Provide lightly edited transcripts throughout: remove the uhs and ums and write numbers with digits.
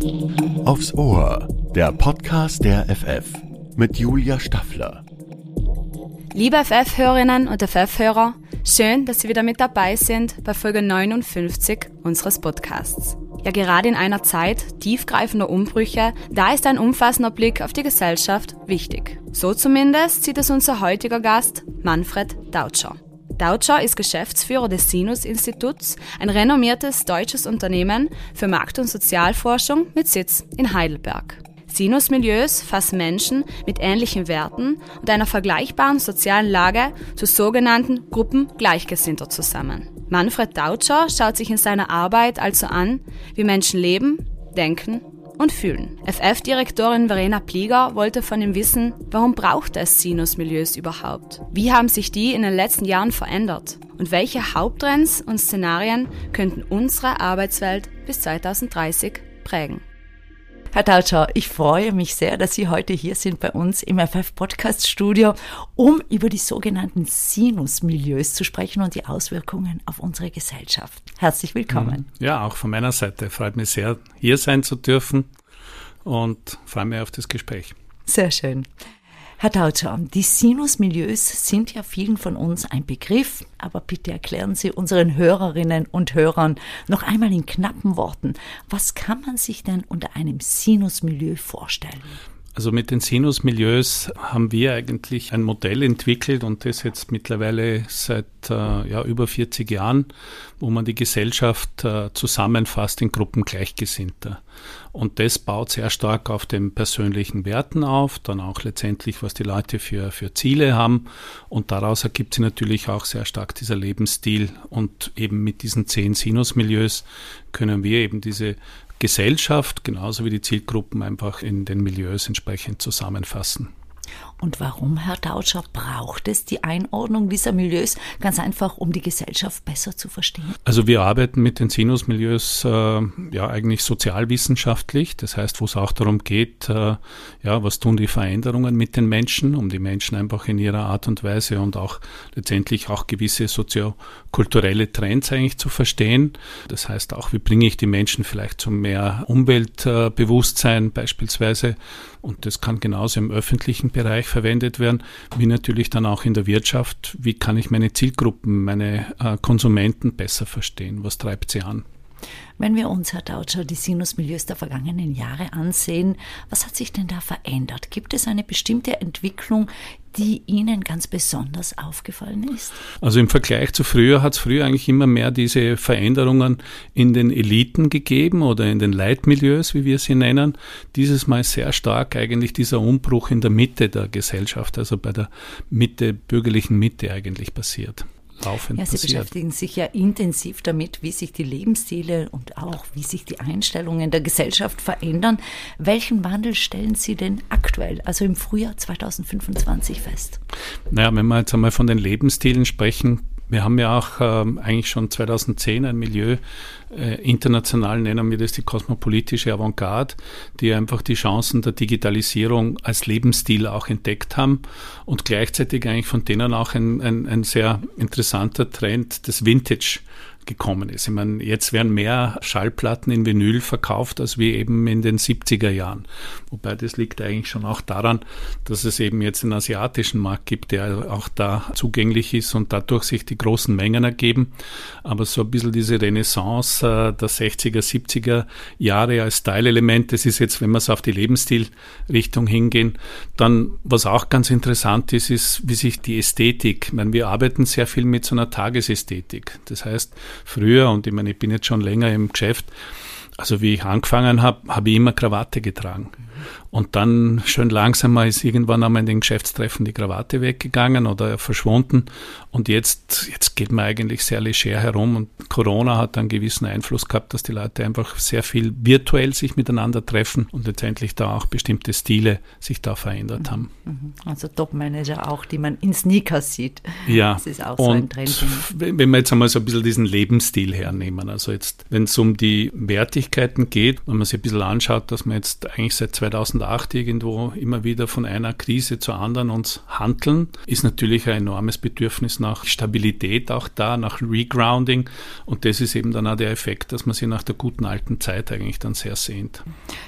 Aufs Ohr, der Podcast der FF mit Julia Staffler. Liebe FF-Hörerinnen und FF-Hörer, schön, dass Sie wieder mit dabei sind bei Folge 59 unseres Podcasts. Ja, gerade in einer Zeit tiefgreifender Umbrüche, da ist ein umfassender Blick auf die Gesellschaft wichtig. So zumindest sieht es unser heutiger Gast, Manfred Dautscher. Dautscher ist Geschäftsführer des Sinus-Instituts, ein renommiertes deutsches Unternehmen für Markt- und Sozialforschung mit Sitz in Heidelberg. Sinus-Milieus fassen Menschen mit ähnlichen Werten und einer vergleichbaren sozialen Lage zu sogenannten Gruppen Gleichgesinnter zusammen. Manfred Dautscher schaut sich in seiner Arbeit also an, wie Menschen leben, denken und fühlen. FF-Direktorin Verena Plieger wollte von ihm wissen, warum braucht es Sinus-Milieus überhaupt? Wie haben sich die in den letzten Jahren verändert? Und welche Haupttrends und Szenarien könnten unsere Arbeitswelt bis 2030 prägen? Herr Dautscher, ich freue mich sehr, dass Sie heute hier sind bei uns im FF-Podcast-Studio, um über die sogenannten Sinus-Milieus zu sprechen und die Auswirkungen auf unsere Gesellschaft. Herzlich willkommen. Ja, auch von meiner Seite. Freut mich sehr, hier sein zu dürfen und freue mich auf das Gespräch. Sehr schön. Herr Dautscher, die Sinus-Milieus sind ja vielen von uns ein Begriff, aber bitte erklären Sie unseren Hörerinnen und Hörern noch einmal in knappen Worten, was kann man sich denn unter einem Sinus-Milieu vorstellen? Also mit den Sinus-Milieus haben wir eigentlich ein Modell entwickelt und das jetzt mittlerweile seit über 40 Jahren, wo man die Gesellschaft zusammenfasst in Gruppen Gleichgesinnter. Und das baut sehr stark auf den persönlichen Werten auf, dann auch letztendlich, was die Leute für Ziele haben. Und daraus ergibt sich natürlich auch sehr stark dieser Lebensstil. Und eben mit diesen 10 Sinus-Milieus können wir eben diese Gesellschaft, genauso wie die Zielgruppen, einfach in den Milieus entsprechend zusammenfassen. Und warum, Herr Dautscher, braucht es die Einordnung dieser Milieus? Ganz einfach, um die Gesellschaft besser zu verstehen. Also wir arbeiten mit den Sinus-Milieus eigentlich sozialwissenschaftlich. Das heißt, wo es auch darum geht, was tun die Veränderungen mit den Menschen, um die Menschen einfach in ihrer Art und Weise und auch letztendlich auch gewisse soziokulturelle Trends eigentlich zu verstehen. Das heißt auch, wie bringe ich die Menschen vielleicht zu mehr Umweltbewusstsein beispielsweise. Und das kann genauso im öffentlichen Bereich verwendet werden, wie natürlich dann auch in der Wirtschaft. Wie kann ich meine Zielgruppen, meine Konsumenten besser verstehen? Was treibt sie an? Wenn wir uns, Herr Dautscher, die Sinus-Milieus der vergangenen Jahre ansehen, was hat sich denn da verändert? Gibt es eine bestimmte Entwicklung, die Ihnen ganz besonders aufgefallen ist? Also im Vergleich zu früher hat es eigentlich immer mehr diese Veränderungen in den Eliten gegeben oder in den Leitmilieus, wie wir sie nennen. Dieses Mal sehr stark eigentlich dieser Umbruch in der Mitte der Gesellschaft, also bei der bürgerlichen Mitte eigentlich passiert. Sie beschäftigen sich ja intensiv damit, wie sich die Lebensstile und auch wie sich die Einstellungen der Gesellschaft verändern. Welchen Wandel stellen Sie denn aktuell, also im Frühjahr 2025 fest? Wenn wir jetzt einmal von den Lebensstilen sprechen, wir haben ja auch eigentlich schon 2010 ein Milieu, international nennen wir das die kosmopolitische Avantgarde, die einfach die Chancen der Digitalisierung als Lebensstil auch entdeckt haben und gleichzeitig eigentlich von denen auch ein sehr interessanter Trend des Vintage gekommen ist. Ich meine, jetzt werden mehr Schallplatten in Vinyl verkauft, als wie eben in den 70er Jahren. Wobei das liegt eigentlich schon auch daran, dass es eben jetzt einen asiatischen Markt gibt, der auch da zugänglich ist und dadurch sich die großen Mengen ergeben. Aber so ein bisschen diese Renaissance der 60er, 70er Jahre als Style-Element, das ist jetzt, wenn wir es auf die Lebensstilrichtung hingehen, dann, was auch ganz interessant ist, wie sich die Ästhetik, ich meine, wir arbeiten sehr viel mit so einer Tagesästhetik. Das heißt, früher, und ich meine, ich bin jetzt schon länger im Geschäft, also wie ich angefangen habe ich immer Krawatte getragen. Und dann schön langsam ist irgendwann einmal in den Geschäftstreffen die Krawatte weggegangen oder verschwunden. Und jetzt geht man eigentlich sehr leger herum. Und Corona hat einen gewissen Einfluss gehabt, dass die Leute einfach sehr viel virtuell sich miteinander treffen und letztendlich da auch bestimmte Stile sich da verändert haben. Also Top-Manager auch, die man in Sneakers sieht. Ja, das ist auch so ein Trend. Wenn wir jetzt einmal so ein bisschen diesen Lebensstil hernehmen, also jetzt, wenn es um die Wertigkeiten geht, wenn man sich ein bisschen anschaut, dass man jetzt eigentlich seit 2008 irgendwo immer wieder von einer Krise zur anderen uns handeln, ist natürlich ein enormes Bedürfnis nach Stabilität auch da, nach Regrounding, und das ist eben dann auch der Effekt, dass man sich nach der guten alten Zeit eigentlich dann sehr sehnt.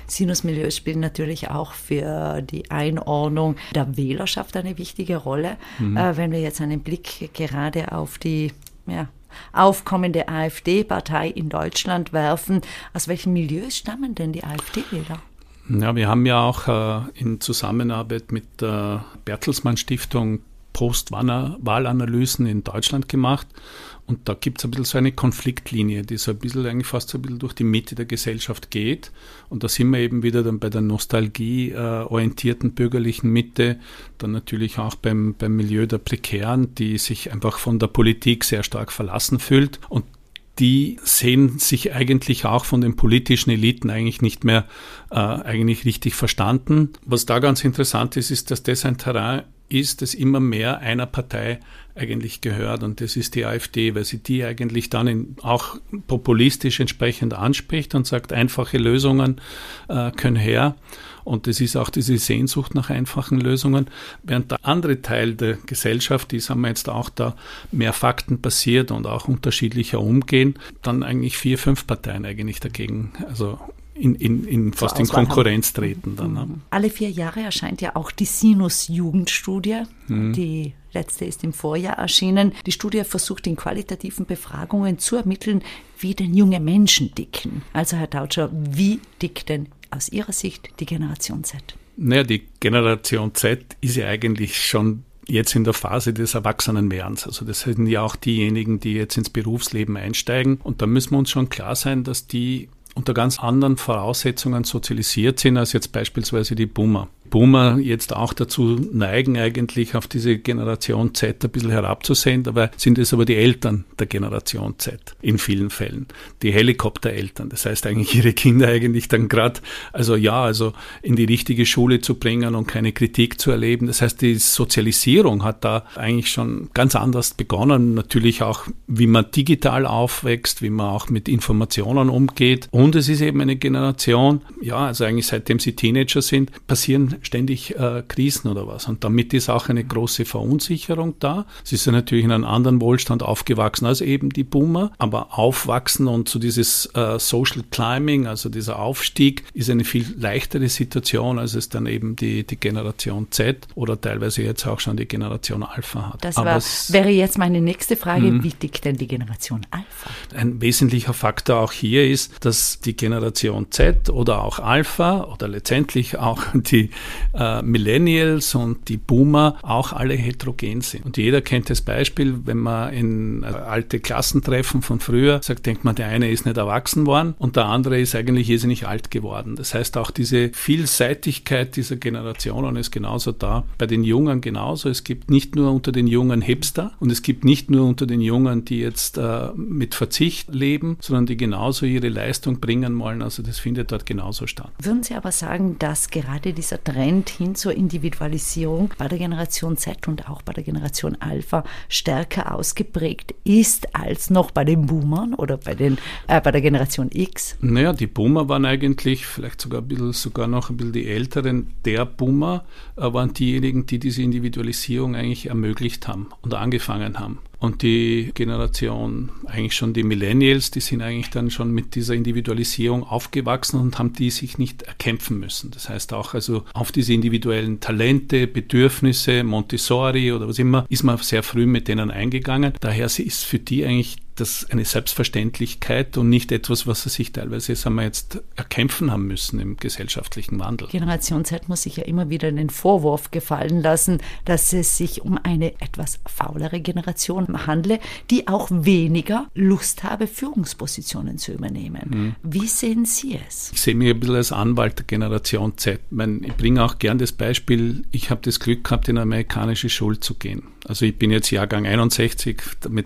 Sinusmilieus spielen natürlich auch für die Einordnung der Wählerschaft eine wichtige Rolle. Wenn wir jetzt einen Blick gerade auf die aufkommende AfD-Partei in Deutschland werfen, aus welchen Milieus stammen denn die AfD-Wähler? Ja, wir haben ja auch in Zusammenarbeit mit der Bertelsmann Stiftung Post-Wahlanalysen in Deutschland gemacht. Und da gibt es ein bisschen so eine Konfliktlinie, die so ein bisschen eigentlich fast so ein bisschen durch die Mitte der Gesellschaft geht. Und da sind wir eben wieder dann bei der nostalgieorientierten bürgerlichen Mitte, dann natürlich auch beim Milieu der Prekären, die sich einfach von der Politik sehr stark verlassen fühlt. Und die sehen sich eigentlich auch von den politischen Eliten eigentlich nicht mehr eigentlich richtig verstanden. Was da ganz interessant ist, ist, dass das ein Terrain ist, das immer mehr einer Partei eigentlich gehört, und das ist die AfD, weil sie die eigentlich dann auch populistisch entsprechend anspricht und sagt, einfache Lösungen können her. Und das ist auch diese Sehnsucht nach einfachen Lösungen, während der andere Teil der Gesellschaft, die sagen wir jetzt auch da mehr faktenbasiert und auch unterschiedlicher umgehen, dann eigentlich 4, 5 Parteien eigentlich dagegen, also fast in Konkurrenz treten dann. Ne? Alle 4 Jahre erscheint ja auch die Sinus-Jugendstudie. Die letzte ist im Vorjahr erschienen. Die Studie versucht in qualitativen Befragungen zu ermitteln, wie denn junge Menschen ticken. Also Herr Tautscher, wie tickt denn aus Ihrer Sicht die Generation Z? Naja, die Generation Z ist ja eigentlich schon jetzt in der Phase des Erwachsenenwerdens. Also das sind ja auch diejenigen, die jetzt ins Berufsleben einsteigen. Und da müssen wir uns schon klar sein, dass die unter ganz anderen Voraussetzungen sozialisiert sind als jetzt beispielsweise die Boomer. Boomer jetzt auch dazu neigen, eigentlich auf diese Generation Z ein bisschen herabzusehen. Dabei sind es aber die Eltern der Generation Z in vielen Fällen. Die Helikoptereltern. Das heißt eigentlich ihre Kinder eigentlich dann gerade, also in die richtige Schule zu bringen und keine Kritik zu erleben. Das heißt, die Sozialisierung hat da eigentlich schon ganz anders begonnen. Natürlich auch, wie man digital aufwächst, wie man auch mit Informationen umgeht. Und es ist eben eine Generation, also eigentlich seitdem sie Teenager sind, passieren ständig Krisen oder was. Und damit ist auch eine große Verunsicherung da. Sie sind natürlich in einem anderen Wohlstand aufgewachsen als eben die Boomer, aber aufwachsen und so dieses Social Climbing, also dieser Aufstieg, ist eine viel leichtere Situation, als es dann eben die Generation Z oder teilweise jetzt auch schon die Generation Alpha hat. Das wäre jetzt meine nächste Frage. Wie tickt denn die Generation Alpha? Ein wesentlicher Faktor auch hier ist, dass die Generation Z oder auch Alpha oder letztendlich auch die Millennials und die Boomer auch alle heterogen sind. Und jeder kennt das Beispiel, wenn man in alte Klassentreffen von früher sagt, denkt man, der eine ist nicht erwachsen worden und der andere ist eigentlich irrsinnig alt geworden. Das heißt, auch diese Vielseitigkeit dieser Generationen ist genauso da. Bei den Jungen genauso. Es gibt nicht nur unter den Jungen Hipster und es gibt nicht nur unter den Jungen, die jetzt mit Verzicht leben, sondern die genauso ihre Leistung bringen wollen. Also das findet dort genauso statt. Würden Sie aber sagen, dass gerade dieser Trend hin zur Individualisierung bei der Generation Z und auch bei der Generation Alpha stärker ausgeprägt ist als noch bei den Boomern oder bei der Generation X? Naja, die Boomer waren eigentlich vielleicht sogar noch ein bisschen die Älteren. Der Boomer waren diejenigen, die diese Individualisierung eigentlich ermöglicht haben und angefangen haben. Und die Generation, eigentlich schon die Millennials, die sind eigentlich dann schon mit dieser Individualisierung aufgewachsen und haben die sich nicht erkämpfen müssen. Das heißt auch, also auf diese individuellen Talente, Bedürfnisse, Montessori oder was immer, ist man sehr früh mit denen eingegangen. Daher ist für die eigentlich das eine Selbstverständlichkeit und nicht etwas, was sie sich teilweise, jetzt erkämpfen haben müssen im gesellschaftlichen Wandel. Generation Z muss sich ja immer wieder den Vorwurf gefallen lassen, dass es sich um eine etwas faulere Generation handle, die auch weniger Lust habe, Führungspositionen zu übernehmen. Wie sehen Sie es? Ich sehe mich ein bisschen als Anwalt der Generation Z. Ich bringe auch gern das Beispiel, ich habe das Glück gehabt, in eine amerikanische Schule zu gehen. Also ich bin jetzt Jahrgang 61,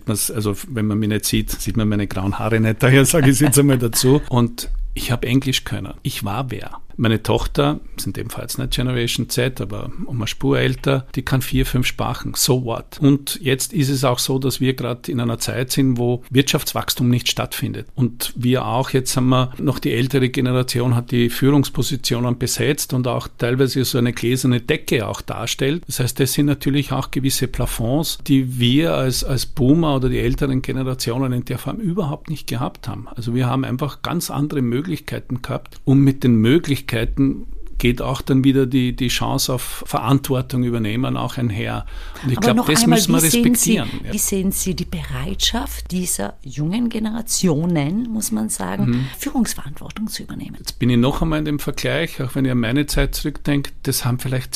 wenn man mich nicht sieht man meine grauen Haare nicht, daher sage ich es jetzt einmal dazu. Und ich habe Englisch können. Ich war wer. Meine Tochter, ist in dem Fall jetzt nicht Generation Z, aber um eine Spur älter, die kann 4, 5 Sprachen. So what? Und jetzt ist es auch so, dass wir gerade in einer Zeit sind, wo Wirtschaftswachstum nicht stattfindet. Und wir auch, jetzt haben wir noch die ältere Generation, hat die Führungspositionen besetzt und auch teilweise so eine gläserne Decke auch darstellt. Das heißt, das sind natürlich auch gewisse Plafonds, die wir als Boomer oder die älteren Generationen in der Form überhaupt nicht gehabt haben. Also wir haben einfach ganz andere Möglichkeiten gehabt, um mit den Möglichkeiten Notwendigkeiten geht auch dann wieder die Chance auf Verantwortung übernehmen auch einher. Und ich glaube, das müssen wir respektieren. Wie sehen Sie die Bereitschaft dieser jungen Generationen, muss man sagen, Führungsverantwortung zu übernehmen? Jetzt bin ich noch einmal in dem Vergleich, auch wenn ich an meine Zeit zurückdenke, das haben vielleicht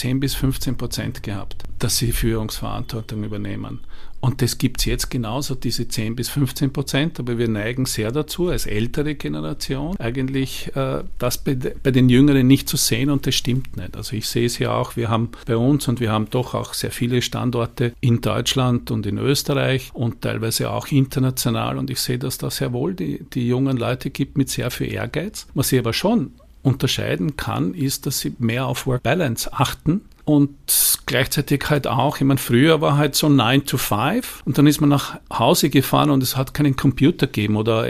10-15% gehabt, dass sie Führungsverantwortung übernehmen. Und das gibt es jetzt genauso, diese 10-15%, aber wir neigen sehr dazu, als ältere Generation eigentlich das bei den Jüngeren nicht zu sehen, und das stimmt nicht. Also ich sehe es ja auch, wir haben bei uns, und wir haben doch auch sehr viele Standorte in Deutschland und in Österreich und teilweise auch international, und ich sehe, dass da sehr wohl die jungen Leute gibt mit sehr viel Ehrgeiz. Was ich aber schon unterscheiden kann, ist, dass sie mehr auf Work-Balance achten. Und gleichzeitig halt auch, ich meine, früher war halt so 9 to 5 und dann ist man nach Hause gefahren und es hat keinen Computer gegeben oder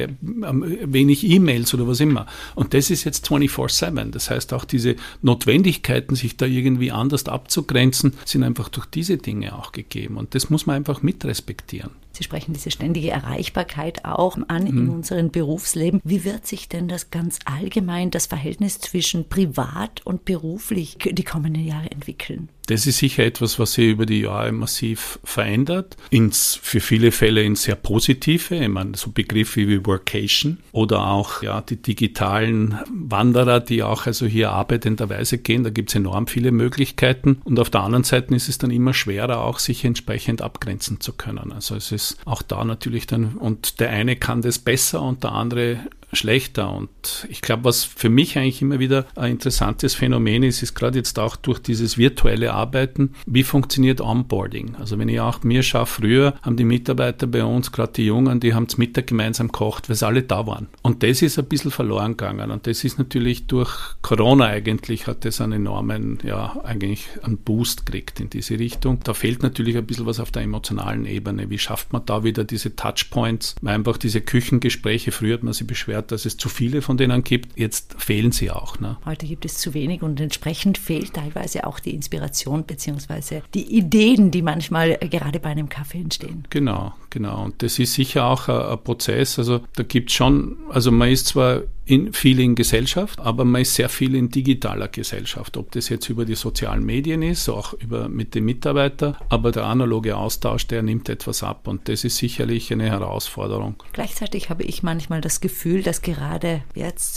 wenig E-Mails oder was immer. Und das ist jetzt 24/7. Das heißt, auch diese Notwendigkeiten, sich da irgendwie anders abzugrenzen, sind einfach durch diese Dinge auch gegeben. Und das muss man einfach mit respektieren. Sie sprechen diese ständige Erreichbarkeit auch an in unserem Berufsleben. Wie wird sich denn das ganz allgemein, das Verhältnis zwischen privat und beruflich die kommenden Jahre entwickeln? Das ist sicher etwas, was sich über die Jahre massiv verändert. Für viele Fälle ins sehr positive, ich meine, so Begriffe wie Workation oder auch die digitalen Wanderer, die auch also hier arbeitenderweise gehen. Da gibt es enorm viele Möglichkeiten. Und auf der anderen Seite ist es dann immer schwerer, auch sich entsprechend abgrenzen zu können. Also es ist auch da natürlich dann, und der eine kann das besser und der andere schlechter. Und ich glaube, was für mich eigentlich immer wieder ein interessantes Phänomen ist gerade jetzt auch durch dieses virtuelle Arbeiten, wie funktioniert Onboarding? Also wenn ich auch mir schaue, früher haben die Mitarbeiter bei uns, gerade die Jungen, die haben zum Mittag gemeinsam gekocht, weil sie alle da waren. Und das ist ein bisschen verloren gegangen. Und das ist natürlich durch Corona eigentlich, hat das einen enormen, eigentlich einen Boost gekriegt in diese Richtung. Da fehlt natürlich ein bisschen was auf der emotionalen Ebene. Wie schafft man da wieder diese Touchpoints? Weil einfach diese Küchengespräche, früher hat man sich beschwert, dass es zu viele von denen gibt. Jetzt fehlen sie auch. Ne? Heute gibt es zu wenig und entsprechend fehlt teilweise auch die Inspiration bzw. die Ideen, die manchmal gerade bei einem Kaffee entstehen. Genau. Und das ist sicher auch ein Prozess. Also da gibt es schon, also man ist zwar viel in Gesellschaft, aber man ist sehr viel in digitaler Gesellschaft. Ob das jetzt über die sozialen Medien ist, auch mit den Mitarbeitern, aber der analoge Austausch, der nimmt etwas ab und das ist sicherlich eine Herausforderung. Gleichzeitig habe ich manchmal das Gefühl, dass gerade jetzt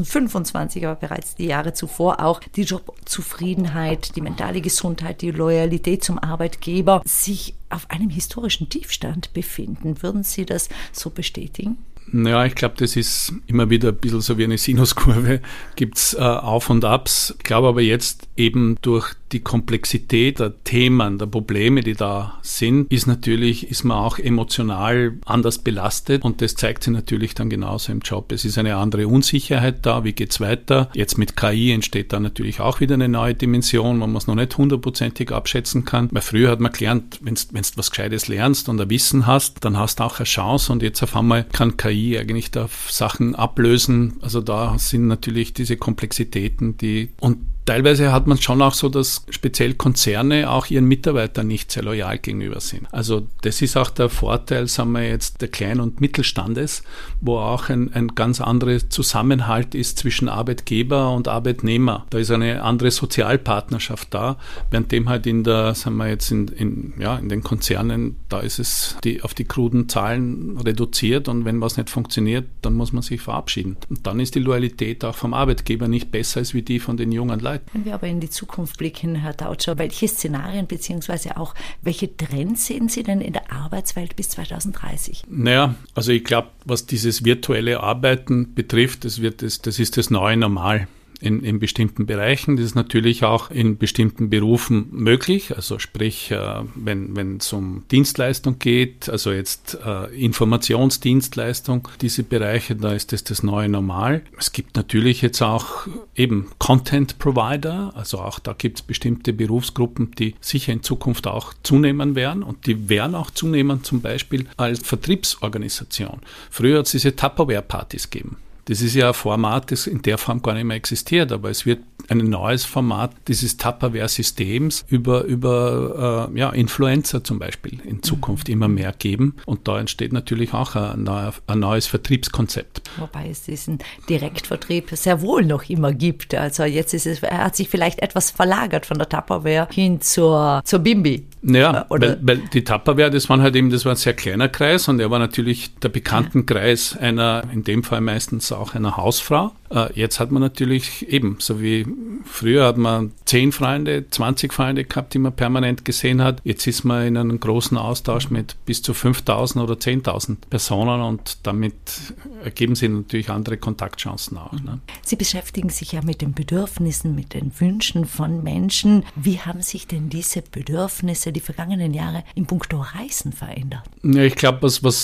2025, aber bereits die Jahre zuvor auch die Jobzufriedenheit, die mentale Gesundheit, die Loyalität zum Arbeitgeber sich auf einem historischen Tiefstand befinden. Würden Sie das so bestätigen? Ja, ich glaube, das ist immer wieder ein bisschen so wie eine Sinuskurve, gibt es Auf und Abs. Ich glaube aber jetzt eben durch die Komplexität der Themen, der Probleme, die da sind, ist man auch emotional anders belastet und das zeigt sich natürlich dann genauso im Job. Es ist eine andere Unsicherheit da, wie geht's weiter? Jetzt mit KI entsteht da natürlich auch wieder eine neue Dimension, wo man es noch nicht 100%ig abschätzen kann. Weil früher hat man gelernt, wenn du was Gescheites lernst und ein Wissen hast, dann hast du auch eine Chance und jetzt auf einmal kann KI eigentlich da Sachen ablösen. Also da sind natürlich diese Komplexitäten, und teilweise hat man schon auch so, dass speziell Konzerne auch ihren Mitarbeitern nicht sehr loyal gegenüber sind. Also das ist auch der Vorteil, sagen wir jetzt, der Klein- und Mittelstandes, wo auch ein ganz anderer Zusammenhalt ist zwischen Arbeitgeber und Arbeitnehmer. Da ist eine andere Sozialpartnerschaft da, während dem halt in den Konzernen, da ist es auf die kruden Zahlen reduziert und wenn was nicht funktioniert, dann muss man sich verabschieden. Und dann ist die Loyalität auch vom Arbeitgeber nicht besser als wie die von den jungen Leuten. Wenn wir aber in die Zukunft blicken, Herr Tautscher, welche Szenarien bzw. auch welche Trends sehen Sie denn in der Arbeitswelt bis 2030? Naja, also ich glaube, was dieses virtuelle Arbeiten betrifft, das ist das neue Normal. In bestimmten Bereichen. Das ist natürlich auch in bestimmten Berufen möglich. Also sprich, wenn es um Dienstleistung geht, also jetzt Informationsdienstleistung, diese Bereiche, da ist das neue Normal. Es gibt natürlich jetzt auch eben Content Provider, also auch da gibt es bestimmte Berufsgruppen, die sicher in Zukunft auch zunehmen werden und die werden auch zunehmen zum Beispiel als Vertriebsorganisation. Früher hat es diese Tupperware-Partys gegeben. Das ist ja ein Format, das in der Form gar nicht mehr existiert, aber es wird ein neues Format dieses Tupperware-Systems über Influencer zum Beispiel in Zukunft immer mehr geben. Und da entsteht natürlich auch ein neues Vertriebskonzept. Wobei es diesen Direktvertrieb sehr wohl noch immer gibt. Also jetzt hat sich vielleicht etwas verlagert von der Tupperware hin zur Bimbi. Ja, weil die Tupperware, das war ein sehr kleiner Kreis und er war natürlich der Bekanntenkreis einer, in dem Fall meistens auch einer Hausfrau. Jetzt hat man natürlich eben, so wie früher hat man 10 Freunde, 20 Freunde gehabt, die man permanent gesehen hat. Jetzt ist man in einem großen Austausch mit bis zu 5.000 oder 10.000 Personen und damit ergeben sich natürlich andere Kontaktchancen auch. Ne? Sie beschäftigen sich ja mit den Bedürfnissen, mit den Wünschen von Menschen. Wie haben sich denn diese Bedürfnisse die vergangenen Jahre in puncto Reisen verändert? Ja, ich glaube,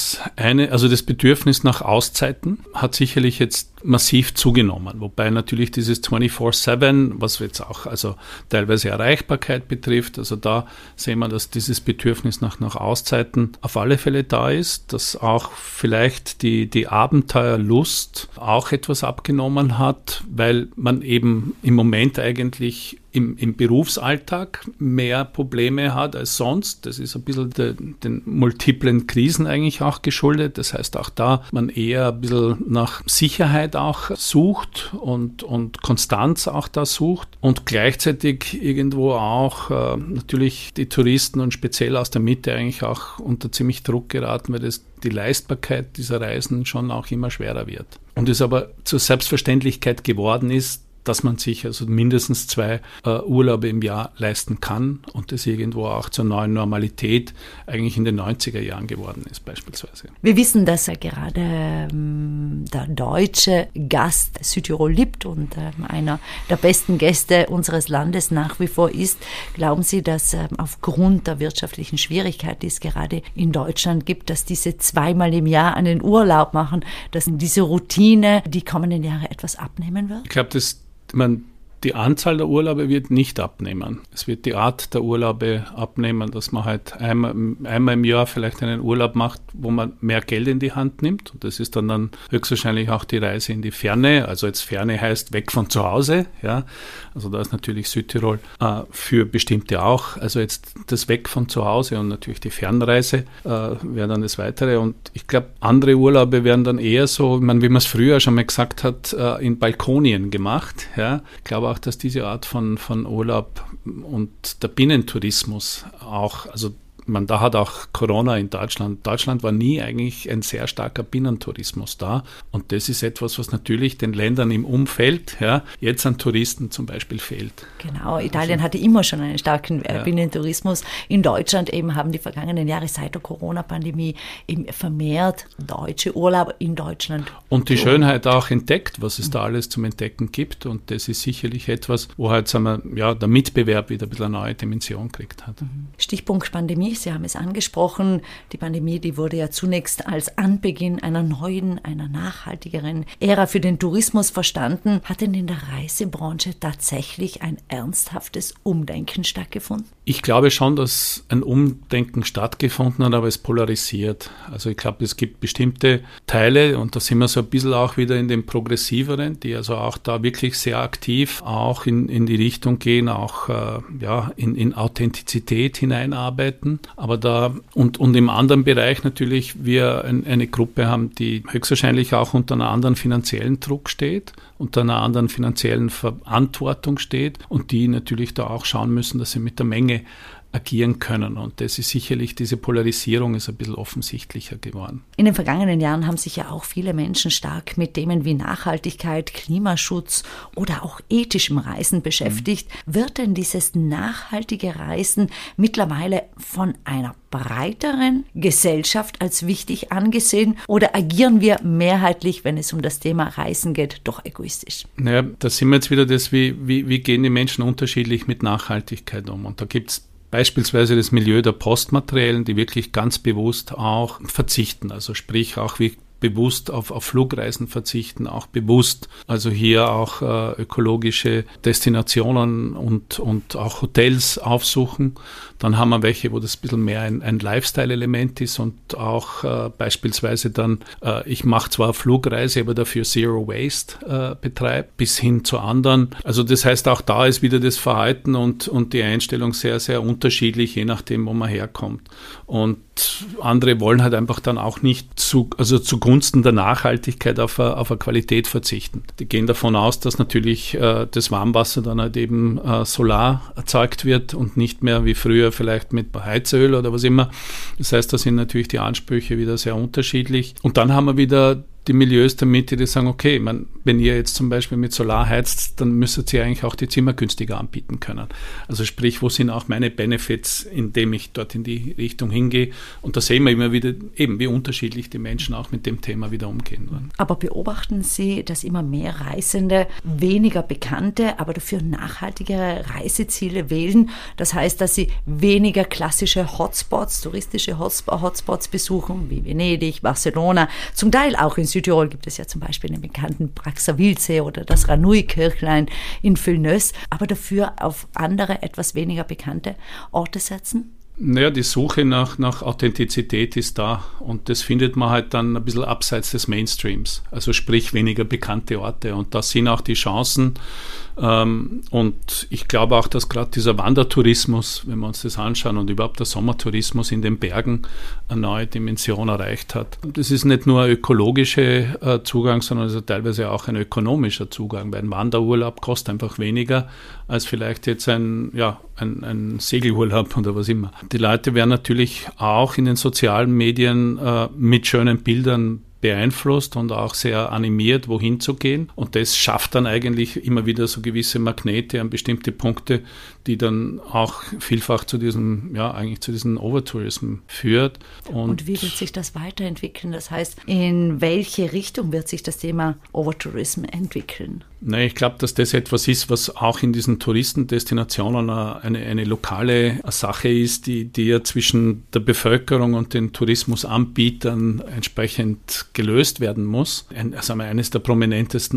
das Bedürfnis nach Auszeiten hat sicherlich jetzt massiv zugenommen, wobei natürlich dieses 24/7, was jetzt auch also teilweise Erreichbarkeit betrifft, also da sehen wir, dass dieses Bedürfnis nach Auszeiten auf alle Fälle da ist, dass auch vielleicht die Abenteuerlust auch etwas abgenommen hat, weil man eben im Moment eigentlich im Berufsalltag mehr Probleme hat als sonst. Das ist ein bisschen den multiplen Krisen eigentlich auch geschuldet. Das heißt auch da, man eher ein bisschen nach Sicherheit auch sucht und Konstanz auch da sucht und gleichzeitig irgendwo auch natürlich die Touristen und speziell aus der Mitte eigentlich auch unter ziemlich Druck geraten, weil die Leistbarkeit dieser Reisen schon auch immer schwerer wird. Und es aber zur Selbstverständlichkeit geworden ist, dass man sich also mindestens 2 Urlaube im Jahr leisten kann und das irgendwo auch zur neuen Normalität eigentlich in den 90er Jahren geworden ist beispielsweise. Wir wissen, dass gerade der deutsche Gast Südtirol liebt und einer der besten Gäste unseres Landes nach wie vor ist. Glauben Sie, dass aufgrund der wirtschaftlichen Schwierigkeit, die es gerade in Deutschland gibt, dass diese 2-mal im Jahr einen Urlaub machen, dass diese Routine die kommenden Jahre etwas abnehmen wird? Ich glaube, die Anzahl der Urlaube wird nicht abnehmen. Es wird die Art der Urlaube abnehmen, dass man halt einmal im Jahr vielleicht einen Urlaub macht, wo man mehr Geld in die Hand nimmt. Und das ist dann höchstwahrscheinlich auch die Reise in die Ferne. Also jetzt Ferne heißt weg von zu Hause. Ja. Also da ist natürlich Südtirol für bestimmte auch. Also jetzt das Weg von zu Hause und natürlich die Fernreise wäre dann das Weitere. Und ich glaube, andere Urlaube werden dann eher so, wie man es früher schon mal gesagt hat, in Balkonien gemacht. Ja. Ich glaube auch, dass diese Art von Urlaub und der Binnentourismus auch, also da hat auch Corona in Deutschland. Deutschland war nie eigentlich ein sehr starker Binnentourismus da. Und das ist etwas, was natürlich den Ländern im Umfeld jetzt an Touristen zum Beispiel fehlt. Genau, Italien hatte immer schon einen starken Binnentourismus. In Deutschland eben haben die vergangenen Jahre seit der Corona-Pandemie eben vermehrt deutsche Urlauber in Deutschland. Und die Schönheit auch entdeckt, was es da alles zum Entdecken gibt. Und das ist sicherlich etwas, wo halt der Mitbewerb wieder ein bisschen eine neue Dimension gekriegt hat. Stichpunkt Pandemie. Sie haben es angesprochen, die Pandemie, die wurde ja zunächst als Anbeginn einer neuen, einer nachhaltigeren Ära für den Tourismus verstanden. Hat denn in der Reisebranche tatsächlich ein ernsthaftes Umdenken stattgefunden? Ich glaube schon, dass ein Umdenken stattgefunden hat, aber es polarisiert. Also ich glaube, es gibt bestimmte Teile und da sind wir so ein bisschen auch wieder in dem Progressiveren, die also auch da wirklich sehr aktiv auch in die Richtung gehen, auch in Authentizität hineinarbeiten. Aber da und im anderen Bereich natürlich wir eine Gruppe haben, die höchstwahrscheinlich auch unter einer anderen finanziellen Druck steht, unter einer anderen finanziellen Verantwortung steht und die natürlich da auch schauen müssen, dass sie mit der Menge agieren können. Und das ist sicherlich, diese Polarisierung ist ein bisschen offensichtlicher geworden. In den vergangenen Jahren haben sich ja auch viele Menschen stark mit Themen wie Nachhaltigkeit, Klimaschutz oder auch ethischem Reisen beschäftigt. Wird denn dieses nachhaltige Reisen mittlerweile von einer breiteren Gesellschaft als wichtig angesehen oder agieren wir mehrheitlich, wenn es um das Thema Reisen geht, doch egoistisch? Naja, da sind wir jetzt wieder wie gehen die Menschen unterschiedlich mit Nachhaltigkeit um? Und da gibt es beispielsweise das Milieu der Postmaterialien, die wirklich ganz bewusst auch verzichten. Also sprich auch wie bewusst auf Flugreisen verzichten, auch bewusst, also hier auch ökologische Destinationen und auch Hotels aufsuchen. Dann haben wir welche, wo das ein bisschen mehr ein Lifestyle-Element ist und auch beispielsweise dann, ich mache zwar eine Flugreise, aber dafür Zero Waste betreibe, bis hin zu anderen. Also das heißt, auch da ist wieder das Verhalten und die Einstellung sehr, sehr unterschiedlich, je nachdem, wo man herkommt. Und andere wollen halt einfach dann auch nicht zugunsten der Nachhaltigkeit auf eine Qualität verzichten. Die gehen davon aus, dass natürlich das Warmwasser dann halt eben solar erzeugt wird und nicht mehr wie früher vielleicht mit Heizöl oder was immer. Das heißt, da sind natürlich die Ansprüche wieder sehr unterschiedlich. Und dann haben wir wieder die Milieus der Mitte, die sagen, okay, wenn ihr jetzt zum Beispiel mit Solar heizt, dann müsstet ihr eigentlich auch die Zimmer günstiger anbieten können. Also sprich, wo sind auch meine Benefits, indem ich dort in die Richtung hingehe? Und da sehen wir immer wieder eben, wie unterschiedlich die Menschen auch mit dem Thema wieder umgehen. Aber beobachten Sie, dass immer mehr Reisende weniger bekannte, aber dafür nachhaltigere Reiseziele wählen? Das heißt, dass sie weniger klassische Hotspots, touristische Hotspots besuchen, wie Venedig, Barcelona, zum Teil auch in Südtirol gibt es ja zum Beispiel den bekannten Praxavilsee oder das Ranui-Kirchlein in Villeneuve, aber dafür auf andere, etwas weniger bekannte Orte setzen? Naja, die Suche nach Authentizität ist da und das findet man halt dann ein bisschen abseits des Mainstreams, also sprich weniger bekannte Orte und da sind auch die Chancen und ich glaube auch, dass gerade dieser Wandertourismus, wenn wir uns das anschauen und überhaupt der Sommertourismus in den Bergen eine neue Dimension erreicht hat. Das ist nicht nur ein ökologischer Zugang, sondern also teilweise auch ein ökonomischer Zugang, weil ein Wanderurlaub kostet einfach weniger als vielleicht jetzt ein Segelurlaub oder was immer. Die Leute werden natürlich auch in den sozialen Medien mit schönen Bildern beeinflusst und auch sehr animiert, wohin zu gehen. Und das schafft dann eigentlich immer wieder so gewisse Magnete an bestimmte Punkte, die dann auch vielfach zu diesem Overtourism führt. Und wie wird sich das weiterentwickeln? Das heißt, in welche Richtung wird sich das Thema Overtourism entwickeln? Nein, ich glaube, dass das etwas ist, was auch in diesen Touristendestinationen eine lokale Sache ist, die ja zwischen der Bevölkerung und den Tourismusanbietern entsprechend gelöst werden muss. Eines der prominentesten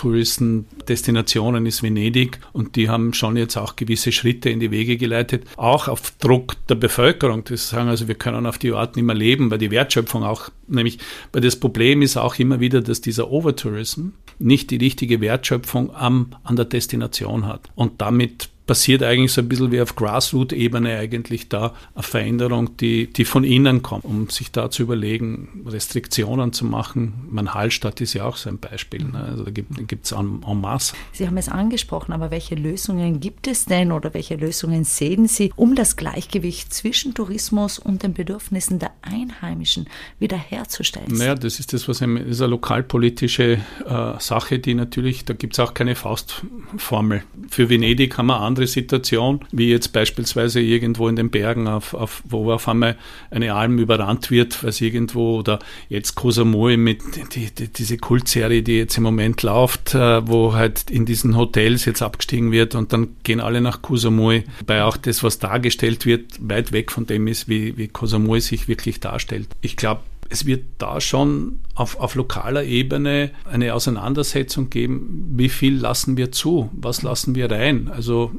Overtourism-Destinationen ist Venedig und die haben schon jetzt auch gewisse Schritte in die Wege geleitet, auch auf Druck der Bevölkerung. Das sagen also, wir können auf die Orte nicht mehr leben, weil die Wertschöpfung auch, weil das Problem ist auch immer wieder, dass dieser Overtourism nicht die richtige Wertschöpfung an der Destination hat. Und damit passiert eigentlich so ein bisschen wie auf Grassroot-Ebene eigentlich da eine Veränderung, die von innen kommt, um sich da zu überlegen, Restriktionen zu machen. Hallstatt ist ja auch so ein Beispiel. Ne? Also da gibt es en masse. Sie haben es angesprochen, aber welche Lösungen gibt es denn oder welche Lösungen sehen Sie, um das Gleichgewicht zwischen Tourismus und den Bedürfnissen der Einheimischen wiederherzustellen? Naja, das ist das, das ist eine lokalpolitische Sache, die natürlich, da gibt es auch keine Faustformel. Für Venedig haben wir andere Situation, wie jetzt beispielsweise irgendwo in den Bergen, wo auf einmal eine Alm überrannt wird, weil es irgendwo, oder jetzt Koh Samui mit diese Kultserie, die jetzt im Moment läuft, wo halt in diesen Hotels jetzt abgestiegen wird und dann gehen alle nach Koh Samui, weil auch das, was dargestellt wird, weit weg von dem ist, wie Koh Samui sich wirklich darstellt. Ich glaube, es wird da schon auf lokaler Ebene eine Auseinandersetzung geben, wie viel lassen wir zu, was lassen wir rein. Also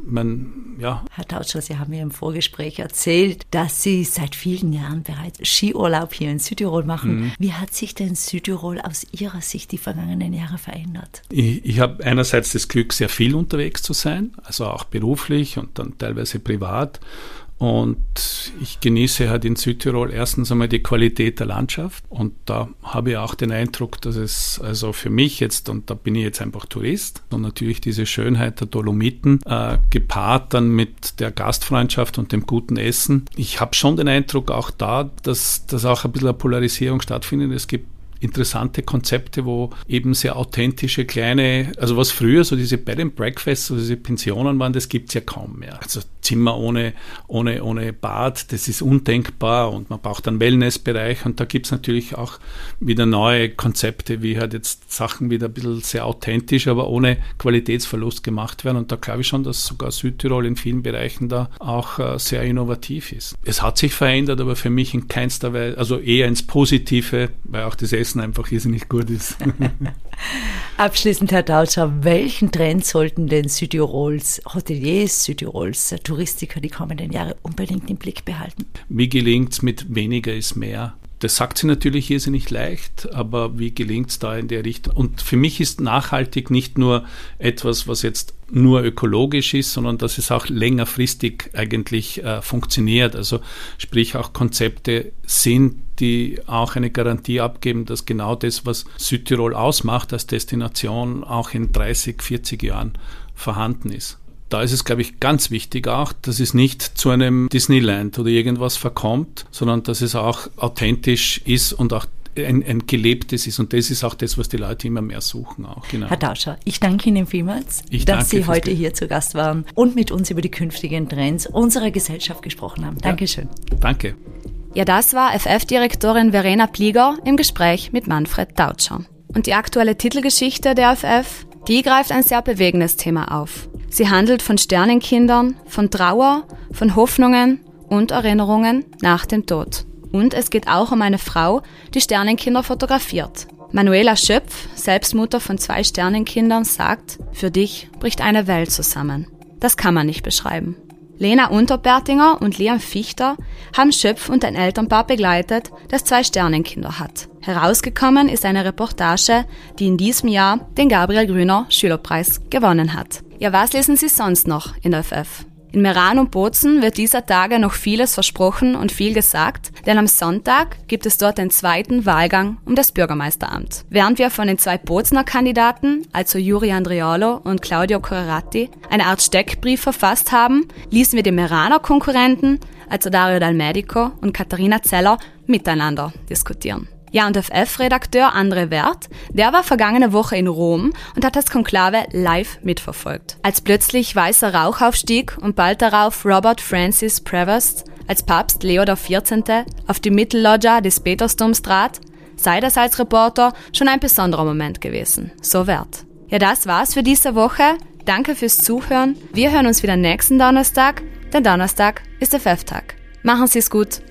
Herr Tautscher, Sie haben mir im Vorgespräch erzählt, dass Sie seit vielen Jahren bereits Skiurlaub hier in Südtirol machen. Mhm. Wie hat sich denn Südtirol aus Ihrer Sicht die vergangenen Jahre verändert? Ich habe einerseits das Glück, sehr viel unterwegs zu sein, also auch beruflich und dann teilweise privat. Und ich genieße halt in Südtirol erstens einmal die Qualität der Landschaft und da habe ich auch den Eindruck, dass es also für mich jetzt, und da bin ich jetzt einfach Tourist, und natürlich diese Schönheit der Dolomiten gepaart dann mit der Gastfreundschaft und dem guten Essen. Ich habe schon den Eindruck auch da, dass auch ein bisschen eine Polarisierung stattfindet. Es gibt interessante Konzepte, wo eben sehr authentische kleine, also was früher so diese Bed and Breakfast, so diese Pensionen waren, das gibt's ja kaum mehr. Also Zimmer ohne Bad, das ist undenkbar und man braucht einen Wellnessbereich und da gibt's natürlich auch wieder neue Konzepte, wie halt jetzt Sachen wieder ein bisschen sehr authentisch, aber ohne Qualitätsverlust gemacht werden und da glaube ich schon, dass sogar Südtirol in vielen Bereichen da auch sehr innovativ ist. Es hat sich verändert, aber für mich in keinster Weise, also eher ins Positive, weil auch das Essen Essen einfach irrsinnig gut ist. Abschließend, Herr Tautscher, welchen Trend sollten denn Südtirols Hoteliers, Südtirols Touristiker die kommenden Jahre unbedingt im Blick behalten? Wie gelingt es mit weniger ist mehr? Das sagt sie natürlich irrsinnig leicht, aber wie gelingt es da in der Richtung? Und für mich ist nachhaltig nicht nur etwas, was jetzt nur ökologisch ist, sondern dass es auch längerfristig eigentlich funktioniert. Also sprich auch Konzepte sind, die auch eine Garantie abgeben, dass genau das, was Südtirol ausmacht als Destination, auch in 30, 40 Jahren vorhanden ist. Da ist es, glaube ich, ganz wichtig auch, dass es nicht zu einem Disneyland oder irgendwas verkommt, sondern dass es auch authentisch ist und auch ein gelebtes ist. Und das ist auch das, was die Leute immer mehr suchen. Auch, genau. Herr Tauscher, ich danke Ihnen vielmals, dass Sie heute hier zu Gast waren und mit uns über die künftigen Trends unserer Gesellschaft gesprochen haben. Dankeschön. Ja, danke. Ja, das war FF-Direktorin Verena Plieger im Gespräch mit Manfred Tautscher. Und die aktuelle Titelgeschichte der FF, die greift ein sehr bewegendes Thema auf. Sie handelt von Sternenkindern, von Trauer, von Hoffnungen und Erinnerungen nach dem Tod. Und es geht auch um eine Frau, die Sternenkinder fotografiert. Manuela Schöpf, selbst Mutter von 2 Sternenkindern, sagt, für dich bricht eine Welt zusammen. Das kann man nicht beschreiben. Lena Unterbertinger und Liam Fichter haben Schöpf und ein Elternpaar begleitet, das 2 Sternenkinder hat. Herausgekommen ist eine Reportage, die in diesem Jahr den Gabriel Grüner Schülerpreis gewonnen hat. Ja, was lesen Sie sonst noch in der FF? In Meran und Bozen wird dieser Tage noch vieles versprochen und viel gesagt, denn am Sonntag gibt es dort den 2. Wahlgang um das Bürgermeisteramt. Während wir von den 2 Bozener Kandidaten, also Juri Andriolo und Claudio Corrati, eine Art Steckbrief verfasst haben, ließen wir die Meraner Konkurrenten, also Dario Dal Medico und Katharina Zeller, miteinander diskutieren. Ja, und FF-Redakteur André Werth, der war vergangene Woche in Rom und hat das Konklave live mitverfolgt. Als plötzlich weißer Rauch aufstieg und bald darauf Robert Francis Prevost als Papst Leo XIV. Auf die Mittelloggia des Petersdoms trat, sei das als Reporter schon ein besonderer Moment gewesen. So Werth. Ja, das war's für diese Woche. Danke fürs Zuhören. Wir hören uns wieder nächsten Donnerstag, denn Donnerstag ist FF-Tag. Machen Sie's gut.